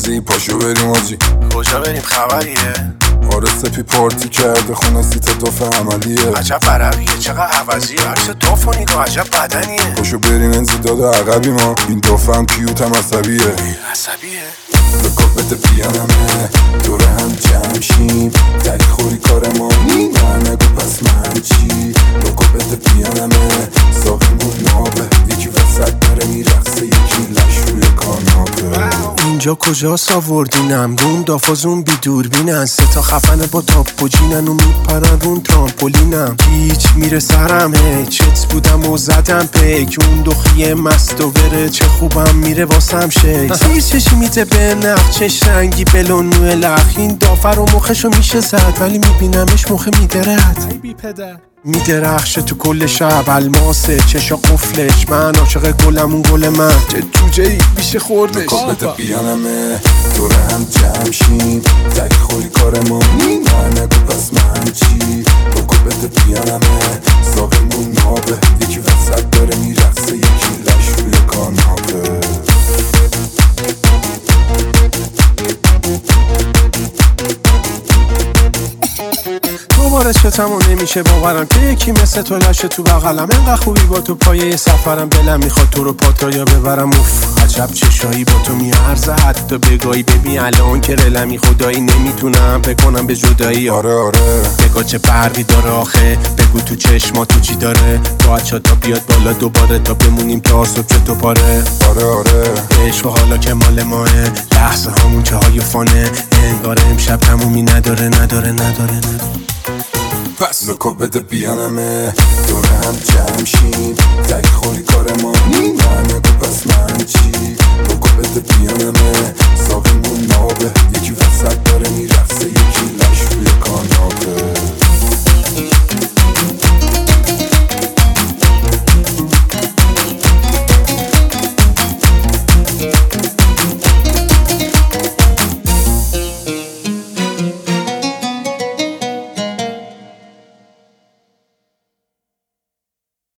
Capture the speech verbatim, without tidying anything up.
بازی پاشو بریم آجی. کجا بریم خبریه؟ آره سپی پارتی کرده خونه سیت دوف عملیه. عجب عربیه چقدر عوضیه، عکس دوف و نگاه عجب بدنیه. پاشو بریم انزداد عقبی ما، این دوف هم کیوت هم عصبیه. عصبیه؟ رکابت پیانمه دوره هم جمع شیم، تک خوری کار ما نیمه نگو پس من چی. رکابت پیانمه ساقیمون نابه، یکی وسط داره میرقصه یکی لش روی کاناپه. اینجا کجاست آوردینم؟ روم دافازون بی دوربینن، سه تا خفنه با تاپ و جینن و میپرن رون ترامپولینم. هیچ میره سرم هی چت بودم و زدم پیک، اون دخیه مست و بره چه خوبم میره واسم شیک. زیر چشی میته به نخ چش رنگی بلون موه لخ، این دافر و مخشو میشه زد ولی میبینمش مخ میدرد. ای بی پدر میدرخشه تو کل شب الماسه چشا قفلش، من عاشق گلم اون گل من چه جوجه ای میشه خوردش. رکابت پیانمه دوره هم جمع شیم، تک خوری کار ما نیمه نگو پس من چی. رکابت پیانمه ساقیمون نابه، یکی وسط داره میرقصه یکی لش روی کاناپه. دوباره چتمو نمیشه باورم که یکی مثل تو لشه تو بغلم، انقدر خوبی با تو پایه سفرم، دلم میخواد تو رو پاتایا ببرم. اوف عجب چشایی با تو میارزه، حتی بگاهی ببین الان که رلمی خدایی نمیتونم بکنم به جدایی. آره آره بگاه چه برقی داره آخه، بگو تو چشما تو چی داره، باید تا بیاد بالا دوباره تا بمونیم تا صبح چه تو پاره. آره آره عشق و حالا که مال ماه، لحظه هامون که های فانه، انگار امشب تمومی نداره نداره نداره نداره. پس رکابت پیانمه دوره هم جمع شیم، تک خوری کار ما نیمه نگو پس من چی. رکابت پیانمه